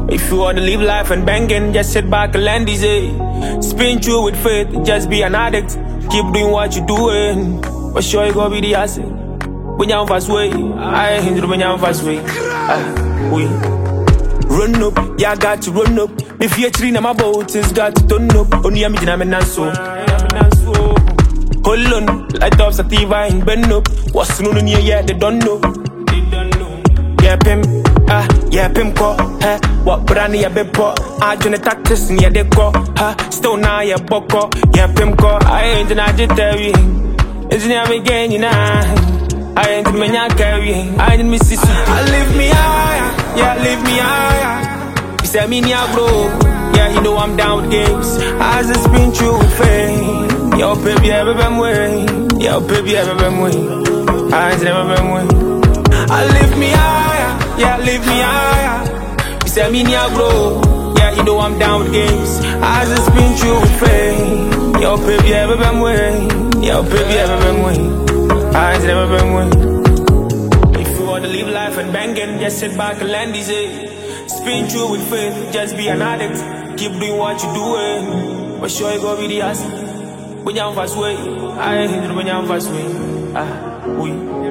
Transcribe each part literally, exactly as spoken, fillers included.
If you wanna live life and banging, just sit back and land easy. Spin through with faith, just be an addict. Keep doing what you're doing, but sure you gonna be the asset. When you're fast way, I hinder when you're fast way. Ah, we run up, yeah, I got to run up. If you're treating my boat, it's got to turn up. Only I'm in a so. Hold on, light up sativa and bend up. What's no near yet, they don't know. They don't know. Yeah, pim, ah, yeah, pim ko, eh. What brand ya be po? I join the tactics and yeah, they go, ha. Still now, yeah, boko, yeah, pim ko. I ain't in a jittery. It's never again, you know. I ain't in my carrying. I ain't miss it. I live me higher, yeah, live me higher. You say me near bro, yeah, you know I'm down with games. I just been through with fame. Yo, baby, ever been way. Yo, baby, ever been way. I ain't never been way. I lift me higher, yeah, lift me higher. You say me near bro, yeah, you know I'm down with games. I just been through with fame. Yo, baby, ever been way. Yo, baby, ever been way. I ain't never been way. If you wanna live life and banging, just sit back and land easy. Spin through with faith, just be an addict. Keep doing what you're doing, but sure you gonna be the asset. When you're fast way, I ain't when you're fast way. Ah, we.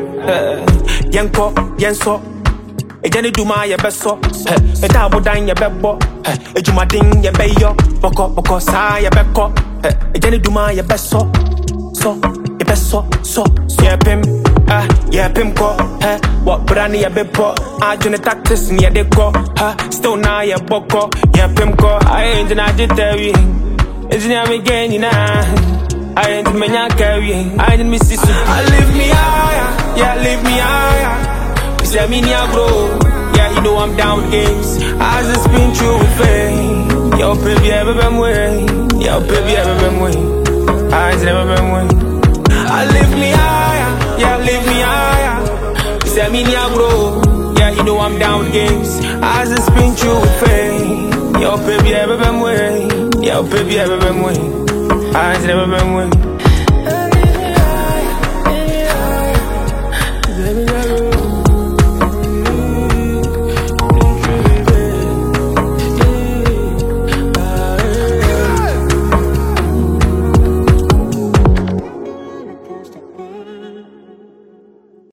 Yanko, Yanso. A jenny do my best so. A tabo dine your bebo. A jumading your bayo. Boko, boko, sa your beko. A jenny do my best so. So, your best so, so. Yeah, pim, ah, yeah, pim ko. What brand your bebo? I join the tactics near the go. Still now your boko. Yeah, pim ko. I ain't in a jittery. It's never again, you know. I ain't in my carrying. I ain't miss it. I live me higher, yeah, live me higher. You say me near bro, yeah, you know I'm down with games. I just been through with fame. Yo, baby, ever been way. Yo, baby, ever been way. I ain't never been way. I live me higher, yeah, live me higher. You say me near bro, yeah, you know I'm down with games. I just been through with fame. Yo, baby, ever been way. Yo, baby, ever been way. I ain't never been with.